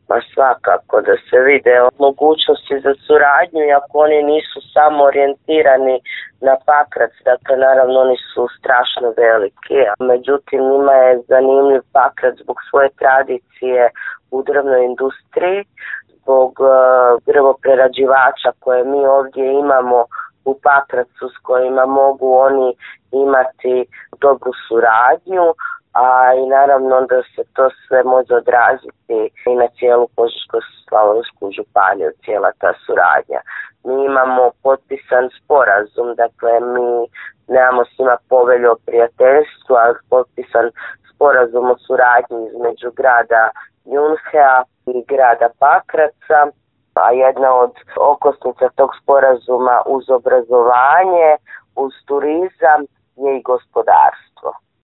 Ma svakako da se vide mogućnosti za suradnju, iako oni nisu samo orijentirani na Pakrac, dakle naravno oni su strašno veliki, međutim njima je zanimljiv Pakrac zbog svoje tradicije u drvnoj industriji, zbog drvoprerađivača koje mi ovdje imamo u Pakracu s kojima mogu oni imati dobru suradnju, a i naravno da se to sve može odraziti i na cijelu Požeško-slavonsku županiju, cijela ta suradnja. Mi imamo potpisan sporazum, dakle mi nemamo s njima povelju o prijateljstvu, ali potpisan sporazum o suradnji između grada Junhea i grada Pakraca, a jedna od okosnica tog sporazuma uz obrazovanje, uz turizam je i gospodarstvo.